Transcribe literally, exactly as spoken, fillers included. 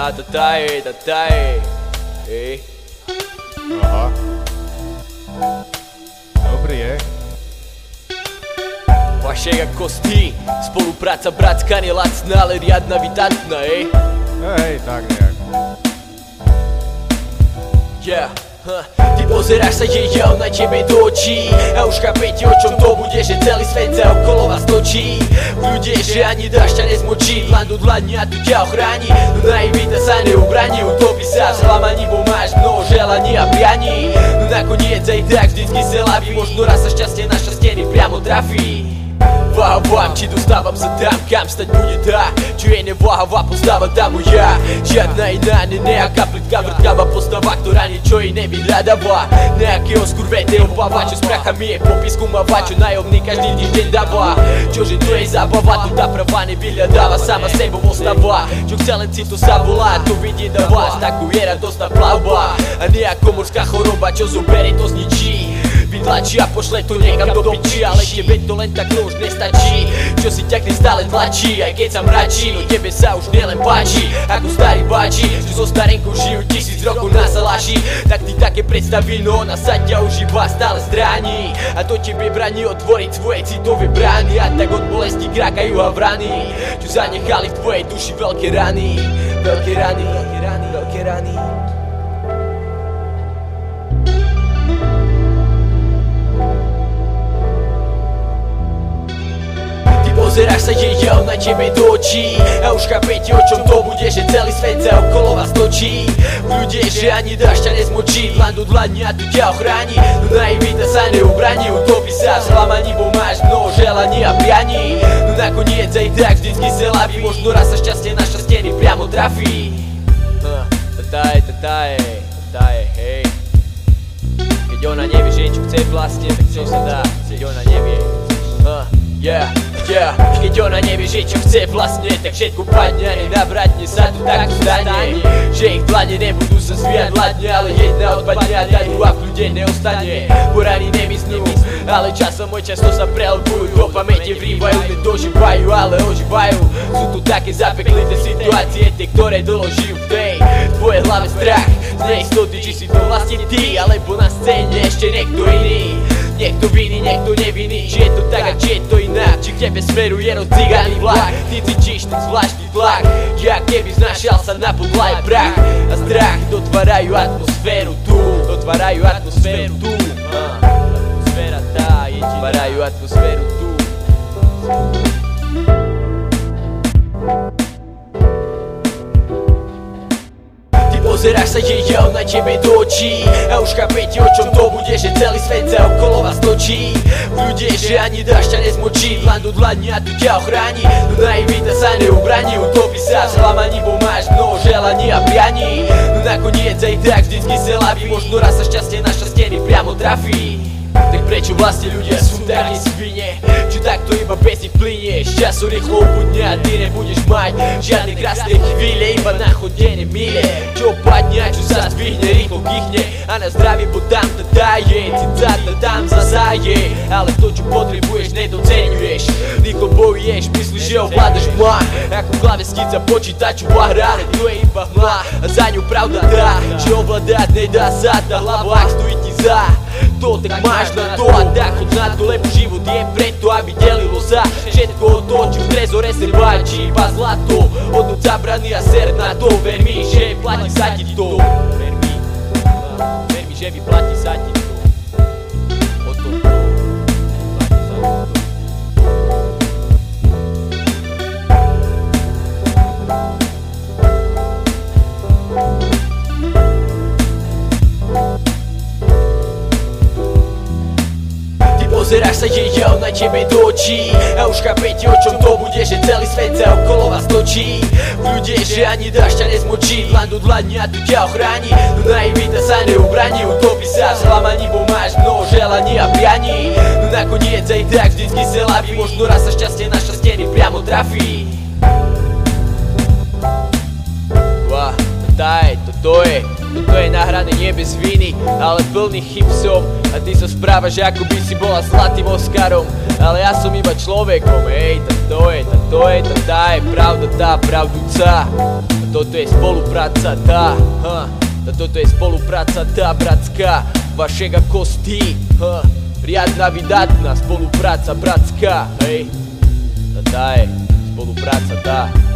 tá, tá, tá, ej, tá, tá, ej. Ej. Aha. Dobrý je. Vašej ako ty, spolupráca bratská nelacná, ale riadna vydatná, ej. Hej, tak nejak. Yeah. Huh. Ty pozeráš sa jej ja na tebe do očí a už chápete o čom to bude, že celý svet sa okolo vás točí. Ľudia, že ani dáš ťa nezmočí, dlan do dlani a tu ťa ochráni. No naivita sa neubraní, utopí sa v sklamaní, bo máš mnoho želaní a prianí. No nakoniec aj tak vždycky se laví, možno raz sa šťastie na šťastiený priamo trafí. Váhavám, či dostávam sa tam, kam stať bude tá, čo je neváhavá postava tá moja. Žiadna iná, ne nejaká plitka vrtkavá postava, ktorá niečo iné vyhľadáva. Nejakého skurvetého pava, čo s prachami je popisku máva, čo najomný každý týždeň dáva. Čože to je zábava, tu tá pravá nevyhľadáva, sama sebou ostáva. Čo chce len si to sa volá, to vidie na vás, takú je radostná plavba. A nejako morská choroba, čo zoberie to zničí. Vytlačí a pošle to niekam do piči, ale tebe to len tak to už nestačí. Čo si ťakne stále tlačí, aj keď sa mračí, no tebe sa už nielen páči. Ako starý báči, že so starenkou žijú tisíc rokov na salaši. Tak ty také predstaví, no ona sa ťa už iba stále zdráni. A to tebe braní otvoriť svoje citové brány. A tak od bolesti krákajú havrany, čo zanechali v tvojej duši veľké rany. Veľké rany, veľké rany, veľké rany. Pozeráš sa jej ja na tebe do očí a už chápete o čom to bude, že celý svet sa okolo vás točí. Ľudia, že ani dáš ťa nezmočí, dlan do dlani a tu ťa ochráni. No naivita sa neubraní, utopí sa v sklamaní, bo máš mnoho želaní a prianí. No nakoniec aj tak vždycky se laví, možno raz sa šťastie na šťastiený priamo trafí. Tataj, tataj, tataj, hej. Keď ona nevie, že čo chce vlastne, tak čo sa dá, keď ona nevie. Uh, yeah, yeah. Keď ona nevie, že čo chce vlastne, tak všetko padne a nenavratne sa tu tak stane. Že ich dlane nebudú sa zvíjať hladne, ale jedna odpadne a tá druhá v kľude neostane. Porany nemyslú, ale časom môj často sa prehlbujú, do pamäte vrývajú, nedožívajú, ale ožívajú. Sú tu také zapeklité situácie, tie, ktoré dlho žijú v tej tvojej hlave strach z neistoty, či si to vlastne ty, alebo na scéne ešte niekto iný. Niekto vinný, niekto nevinný, či je to tak a či je to inak, či k tebe smeruje no cigány vlak. Ty cítiš ten zvláštny tlak, jak keby znašial sa na podlahe prach. A strach dotvárajú atmosféru tu, dotvárajú atmosféru tu. Atmosféra tá, je dotvárajú atmosféru tu. Pozeráš sa jej ja na tebe do očí a už chápete o čom to bude, že celý svet sa okolo vás točí. Ľudia, že ani dáš ťa nezmočí, dlan do dlani a tu ťa ochráni. No naivita sa neubraní, utopí sa v sklamaní, bo máš mnoho želaní a prianí. No nakoniec aj tak vždycky se laví, možno raz sa šťastie na šťastiený priamo trafí. Tak prečo vlastne ľudia sú také svine, čo takto iba bez nich plynie? Z času rýchlo ubudne a ty nebudeš mať žiadne krásne chvíle, iba na chodené mile. Čo padne a čo sa zdvihne, rýchlo kýchne a na zdravie, bo tam to daje. Cica to tam zasaje, ale to čo potrebuješ nedoceňuješ. Rýchlo bojuješ, myslíš, že ovládaš mla, ako klávesnica počítaču hra, ale to je iba hmla a za ňu pravda tá, že ovládať nedá sa, tá hlava ak stojí ti za to, tak máš na to a tak chod na to, lebo život je preto, aby delilo sa. Všetko to, čo v trezore se páči, iba zlato, odnúť zabraný a ser na to. Ver mi, že platí sa ti to. Ver mi, ver mi, že vyplatí sa ti to. O to to, platí sa ti to. Pozeráš sa jej ja na tebe do očí a už chápete o čom to bude, že celý svet sa okolo vás točí. Ľudia, že ani dáš ťa nezmočí, dlan do dlani a tu ťa ochráni. No naivita sa neubraní, utopí sa v sklamaní, bo máš mnoho želaní a prianí. No nakoniec aj tak vždycky se laví, možno raz sa šťastie na šťastiený priamo trafí. Wow, taj, toto je Toto je nahrané nie bez viny, ale plný chyb som. A ty sa správaš, ako by si bola zlatým Oscarom, ale ja som iba človekom, hej, to je, to je, tá je pravda, tá pravdúca. toto je spolupráca tá, ha, tá toto je spolupráca tá bratská, vašega kosti, ha, riadna vydatná spolupráca bratská, hej, tá tá je spolupráca tá.